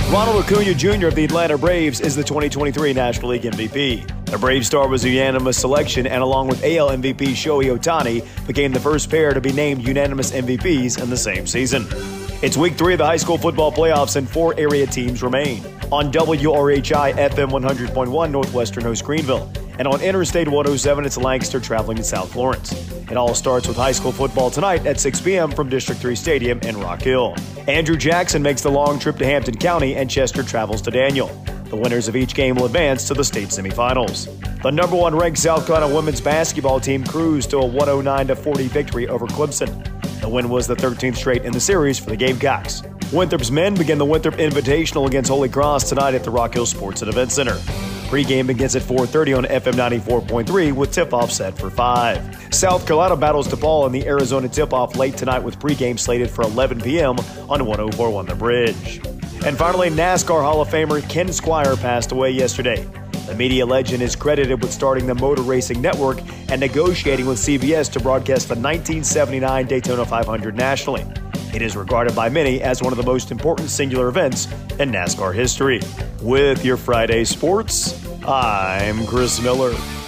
Ronald Acuna Jr. of the Atlanta Braves is the 2023 National League MVP. The Brave star was a unanimous selection and, along with AL MVP Shohei Ohtani, became the first pair to be named unanimous MVPs in the same season. It's week 3 of the high school football playoffs and 4 area teams remain. On WRHI FM 100.1, Northwestern hosts Greenville. And on Interstate 107, it's Lancaster traveling to South Florence. It all starts with high school football tonight at 6 p.m. from District 3 Stadium in Rock Hill. Andrew Jackson makes the long trip to Hampton County, and Chester travels to Daniel. The winners of each game will advance to the state semifinals. The number 1 ranked South Carolina women's basketball team cruised to a 109-40 victory over Clemson. The win was the 13th straight in the series for the Gamecocks. Winthrop's men begin the Winthrop Invitational against Holy Cross tonight at the Rock Hill Sports and Event Center. Pre-game begins at 4:30 on FM 94.3 with tip-off set for 5. South Carolina battles DePaul in the Arizona tip-off late tonight with pre-game slated for 11 p.m. on 104.1 The Bridge. And finally, NASCAR Hall of Famer Ken Squire passed away yesterday. The media legend is credited with starting the Motor Racing Network and negotiating with CBS to broadcast the 1979 Daytona 500 nationally. It is regarded by many as one of the most important singular events in NASCAR history. With your Friday sports, I'm Chris Miller.